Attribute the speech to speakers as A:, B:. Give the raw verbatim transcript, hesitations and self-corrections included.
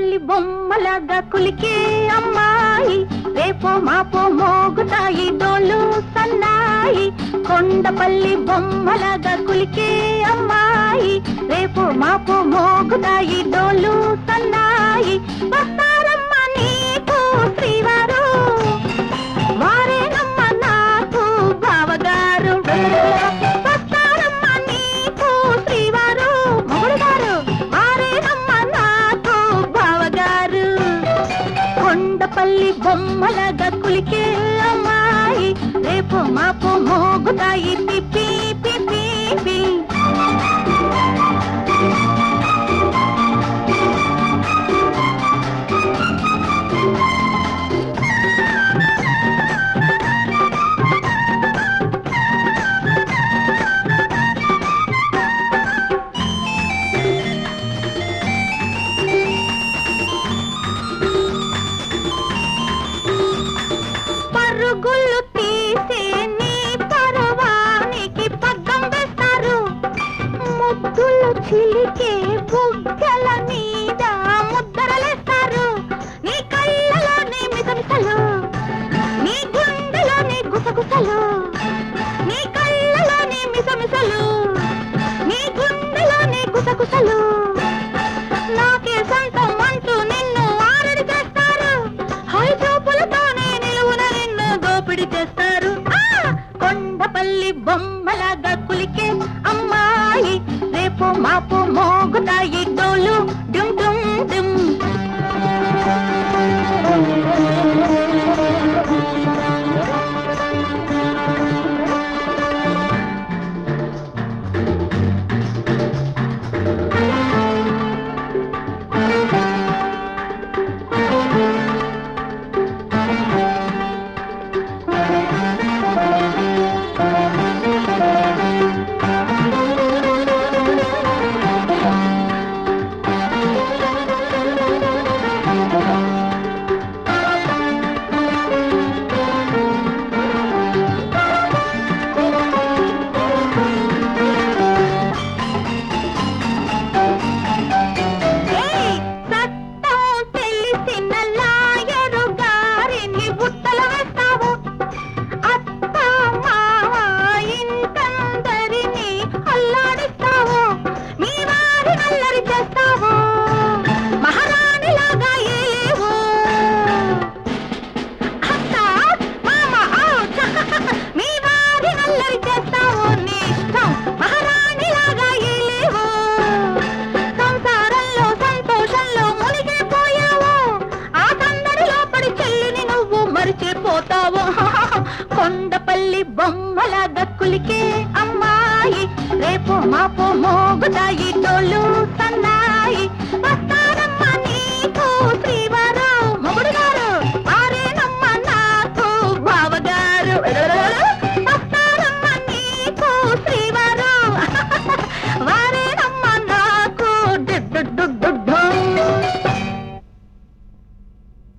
A: కొండపల్లి బొమ్మలాగా కులికే అమ్మాయి, రేపో మాపో మోగుతాయి డోలు సన్నాయి. కొండపల్లి బొమ్మలాగా కులికే అమ్మాయి, రేపో మాపో మోగుతాయి డోలు సన్నాయి. వస్తారమ్మ నీకు శ్రీవారు, వారేనమ్మ నాకు బావగారు. వస్తారమ్మ నీకు శ్రీవారు మొగుడు గారు, వారేనమ్మ నాకు బావగారు. కొండపల్లి బొమ్మలాగా కులికే అమ్మాయి, రేపు మాపు మోగుతాయి పిపి పిపి పి. పరుగులు తీసే నీ పరవానికి పగ్గం వేస్తారు, ముద్దులు చిలికే బుగ్గల మీద ముద్దరలేస్తారు. నీ కళ్ళలో నీ మిసమిసలు, నీ గుండెలో నీ గుసగుసలు, నీ కళ్ళలో నీ మిసమిసలు, నీ గుండెలో నీ గుసగుసలు. నాకే సొంతం అంటూ నిన్ను ఆరడి చేస్తారు, హై చూపులతోనే నిలువున నిన్ను దోపిడి చేస్తారు. కొండపల్లి బొమ్మలాగా కులికే అమ్మాయి, రేపు మాపు మోగుతాయి డోలు డుమ్ డుమ్ డుమ్. కొండపల్లి బొమ్మలాగా కులికే అమ్మాయి, రేపు మాపో మో